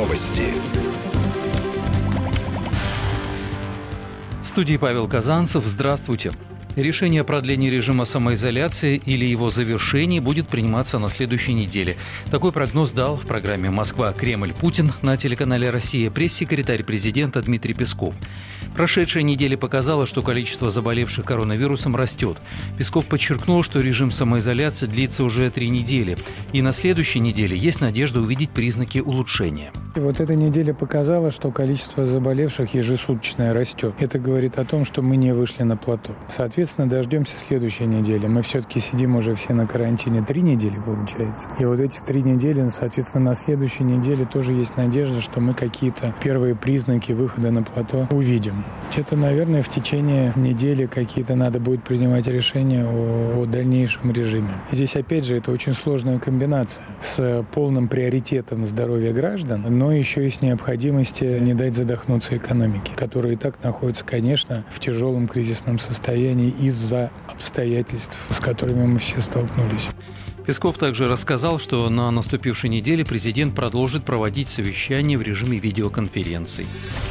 Новости. В студии Павел Казанцев. Здравствуйте. Решение о продлении режима самоизоляции или его завершении будет приниматься на следующей неделе. Такой прогноз дал в программе «Москва. Кремль. Путин» на телеканале «Россия» пресс-секретарь президента Дмитрий Песков. Прошедшая неделя показала, что количество заболевших коронавирусом растет. Песков подчеркнул, что режим самоизоляции длится уже 3 недели. И на следующей неделе есть надежда увидеть признаки улучшения. Вот эта неделя показала, что количество заболевших ежесуточно растет. Это говорит о том, что мы не вышли на плато. Соответственно, дождемся следующей недели. Мы все-таки сидим уже все на карантине 3 недели, получается. И вот эти 3 недели, соответственно, на следующей неделе тоже есть надежда, что мы какие-то первые признаки выхода на плато увидим. Где-то, наверное, в течение недели какие-то надо будет принимать решения о дальнейшем режиме. Здесь, опять же, это очень сложная комбинация с полным приоритетом здоровья граждан, но еще и с необходимостью не дать задохнуться экономике, которая и так находится, конечно, в тяжелом кризисном состоянии из-за обстоятельств, с которыми мы все столкнулись. Песков также рассказал, что на наступившей неделе президент продолжит проводить совещания в режиме видеоконференций.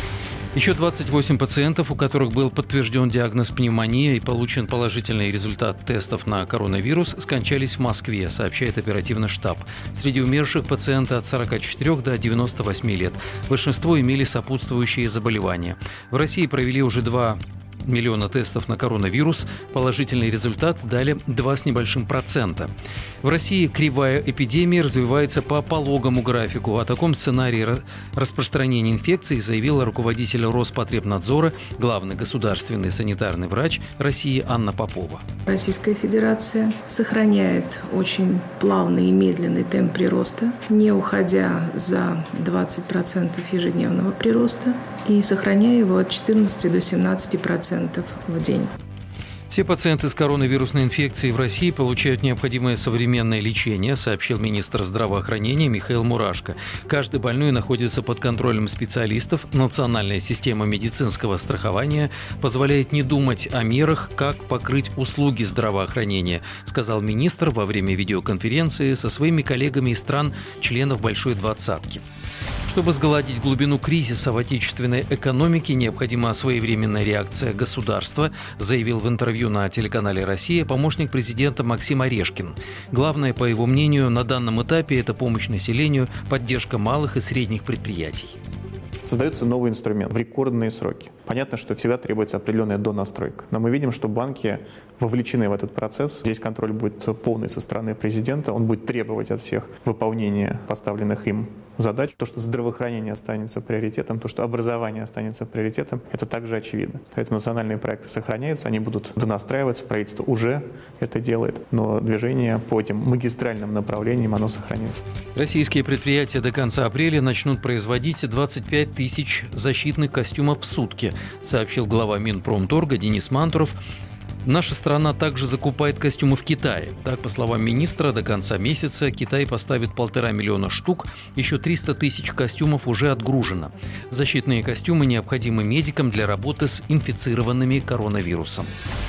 Еще 28 пациентов, у которых был подтвержден диагноз пневмония и получен положительный результат тестов на коронавирус, скончались в Москве, сообщает оперативный штаб. Среди умерших пациенты от 44 до 98 лет. Большинство имели сопутствующие заболевания. В России провели уже 2 миллиона тестов на коронавирус. Положительный результат дали 2 с небольшим процента. В России кривая эпидемии развивается по пологому графику. О таком сценарии распространения инфекции заявила руководитель Роспотребнадзора, главный государственный санитарный врач России Анна Попова. Российская Федерация сохраняет очень плавный и медленный темп прироста, не уходя за 20% ежедневного прироста и сохраняя его от 14 до 17% в день. Все пациенты с коронавирусной инфекцией в России получают необходимое современное лечение, сообщил министр здравоохранения Михаил Мурашко. Каждый больной находится под контролем специалистов. Национальная система медицинского страхования позволяет не думать о мерах, как покрыть услуги здравоохранения, сказал министр во время видеоконференции со своими коллегами из стран-членов Большой Двадцатки. Чтобы сгладить глубину кризиса в отечественной экономике, необходима своевременная реакция государства, заявил в интервью на телеканале «Россия» помощник президента Максим Орешкин. Главное, по его мнению, на данном этапе – это помощь населению, поддержка малых и средних предприятий. Создается новый инструмент в рекордные сроки. Понятно, что всегда требуется определенная донастройка. Но мы видим, что банки вовлечены в этот процесс. Здесь контроль будет полный со стороны президента. Он будет требовать от всех выполнения поставленных им задач. То, что здравоохранение останется приоритетом, то, что образование останется приоритетом, это также очевидно. Поэтому национальные проекты сохраняются, они будут донастраиваться. Правительство уже это делает. Но движение по этим магистральным направлениям, оно сохранится. Российские предприятия до конца апреля начнут производить 25 тысяч защитных костюмов в сутки, сообщил глава Минпромторга Денис Мантуров. Наша страна также закупает костюмы в Китае. Так, по словам министра, до конца месяца Китай поставит 1,5 миллиона штук, еще 300 тысяч костюмов уже отгружено. Защитные костюмы необходимы медикам для работы с инфицированными коронавирусом.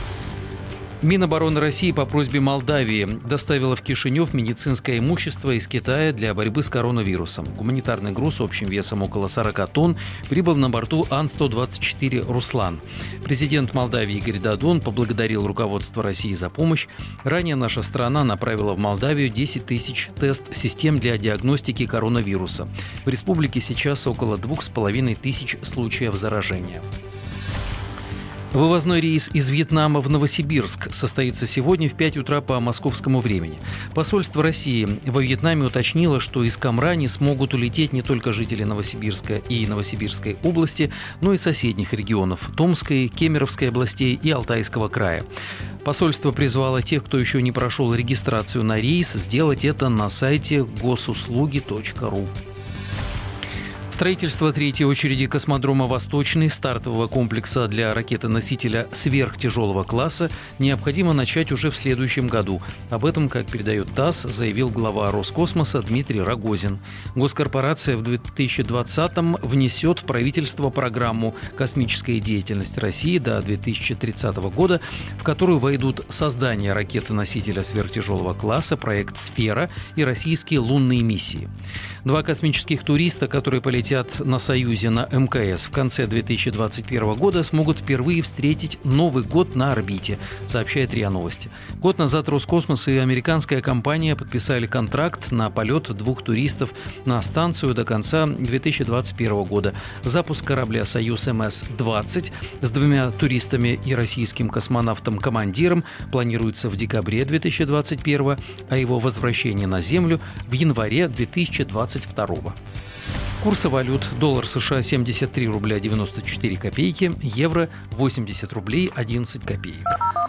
Минобороны России по просьбе Молдавии доставила в Кишинев медицинское имущество из Китая для борьбы с коронавирусом. Гуманитарный груз общим весом около 40 тонн прибыл на борту Ан-124 «Руслан». Президент Молдавии Игорь Додон поблагодарил руководство России за помощь. Ранее наша страна направила в Молдавию 10 тысяч тест-систем для диагностики коронавируса. В республике сейчас около 2,5 тысяч случаев заражения. Вывозной рейс из Вьетнама в Новосибирск состоится сегодня в 5 утра по московскому времени. Посольство России во Вьетнаме уточнило, что из Камрани смогут улететь не только жители Новосибирска и Новосибирской области, но и соседних регионов – Томской, Кемеровской областей и Алтайского края. Посольство призвало тех, кто еще не прошел регистрацию на рейс, сделать это на сайте госуслуги.ру. Строительство третьей очереди космодрома «Восточный», стартового комплекса для ракеты-носителя сверхтяжелого класса, необходимо начать уже в следующем году. Об этом, как передает ТАСС, заявил глава Роскосмоса Дмитрий Рогозин. Госкорпорация в 2020-м внесет в правительство программу «Космическая деятельность России» до 2030 года, в которую войдут создание ракеты-носителя сверхтяжелого класса, проект «Сфера» и российские лунные миссии. 2 космических туриста, которые полетят на «Союзе» на МКС в конце 2021 года, смогут впервые встретить Новый год на орбите, сообщает РИА Новости. Год назад Роскосмос и американская компания подписали контракт на полет 2 туристов на станцию до конца 2021 года. Запуск корабля «Союз-МС-20» с 2 туристами и российским космонавтом-командиром планируется в декабре 2021, а его возвращение на Землю в январе 2022. Курсы валют: доллар США 73 рубля 94 копейки, евро 80 рублей 11 копеек.